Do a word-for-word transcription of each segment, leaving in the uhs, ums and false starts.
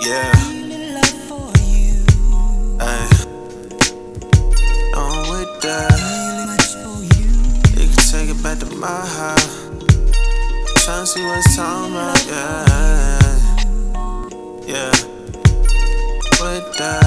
Yeah. Ay. On with that. You can take it back to my house. Tryna see what it's talking about. Yeah. Yeah. With that.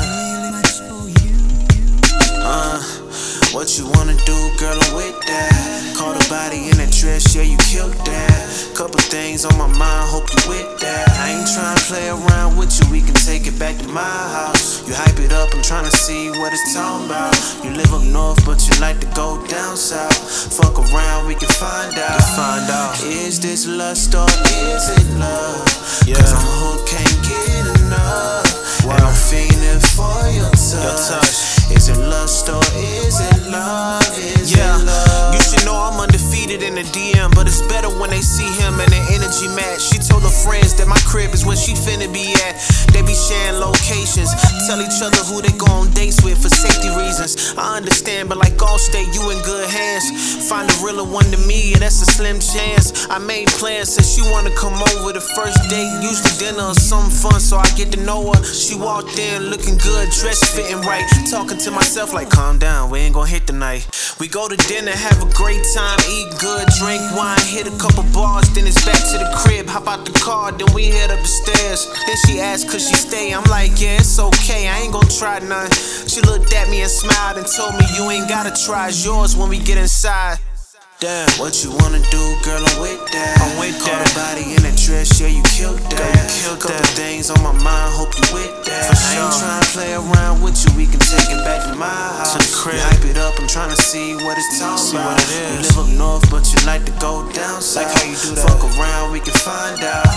Uh. What you wanna do, girl, I'm with that. Caught a body in a dress, yeah, you killed that. Couple things on my mind, hope you with that. I ain't tryna play around with you, we can take it back to my house. You hype it up, I'm tryna see what it's talking about. You live up north, but you like to go down south. Fuck around, we can find out. Can find out. Is this lust or is it love? Yeah. Cause I'm hooked, can't get enough. Wow. And I'm fiending for your touch. Your touch. Is it lust or is it love? Is yeah. it love? You should know I'm undefeated in the D M, but it's better when they see him and their energy match. She told her friends that my crib is where she finna be at. They be sharing locations, tell each other who they go on dates with for safety reasons. I understand, but like Allstate, you in good hands. Find a realer one to me, yeah, that's a slim chance. I made plans, said she wanna come over the first date. Usually dinner or some fun, so I get to know her. She walked in looking good, dressed fitting right. Talking to myself like, calm down, we ain't gon' hit tonight. We go to dinner, have a great time, eat good, drink wine, hit a couple bars, then it's back to the crib. Hop out the car, then we head up the stairs. Then she asked could she stay, I'm like, yeah, it's okay, I ain't gon' try none. She looked at me and smiled and told me you ain't gotta try, it's yours when we get inside. Damn, what you wanna do, girl, I'm with that. I'm with that. Caught a body in a dress, yeah, you killed that. Girl, you killed Couple that. things on my mind, hope you with that. For sure. I ain't tryna play around with you, we can take it back to my house. To the crib. You hype it up, I'm tryna see what it's talking see about. What it is. You live up north, but you like to go down south. Like how you do that. Fuck around, we can find out.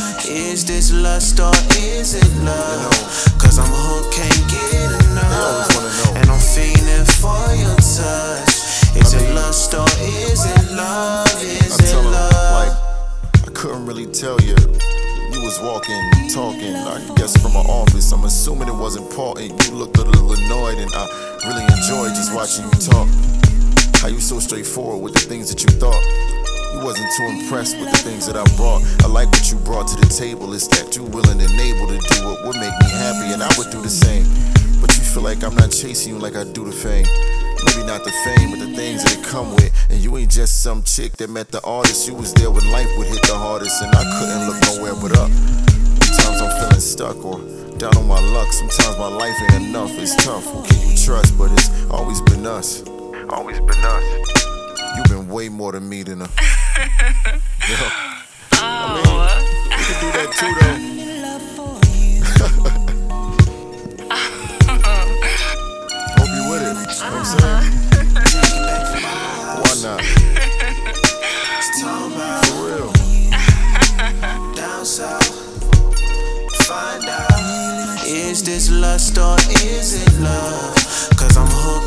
Is this lust or is it love? Cause I'm hooked, can't get enough. And I'm fiending for your touch. Is I mean, it lust or is it love? Is it love? Like, I couldn't really tell you. You was walking, talking, I guess from my office. I'm assuming it was important. You looked a little annoyed, and I really enjoyed just watching you talk. How you so straightforward with the things that you thought. You wasn't too impressed with the things that I brought. I like what you brought to the table. It's that you willing and able to do what would make me happy, and I would do the same. But you feel like I'm not chasing you like I do the fame. Maybe not the fame, but the things that it come with. And you ain't just some chick that met the artist. You was there when life would hit the hardest, and I couldn't look nowhere but up. Sometimes I'm feeling stuck or down on my luck. Sometimes my life ain't enough, it's tough. Who can you trust? But it's always been us. Always been us. You've been way more to me than a yeah. Oh. I mean, you can do that too though. Hope you with it. You know what I'm saying? Why not? For real. Down south, find out. Is this lust or is it love? Cause I'm hooked.